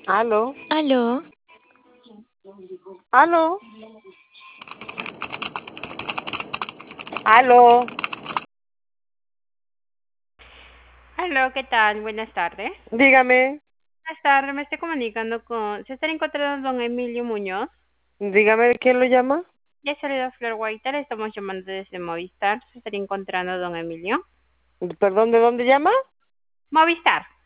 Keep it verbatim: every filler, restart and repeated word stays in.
Aló, Aló, aló, aló. Aló, ¿qué tal? Buenas tardes. Dígame, Buenas tardes, me estoy comunicando con... ¿Se está encontrando don Emilio Muñoz? dígame quién lo llama. Ya salido Flor Guaita, le estamos llamando desde Movistar. ¿Se estaría encontrando don Emilio? Perdón, ¿de dónde llama? Movistar.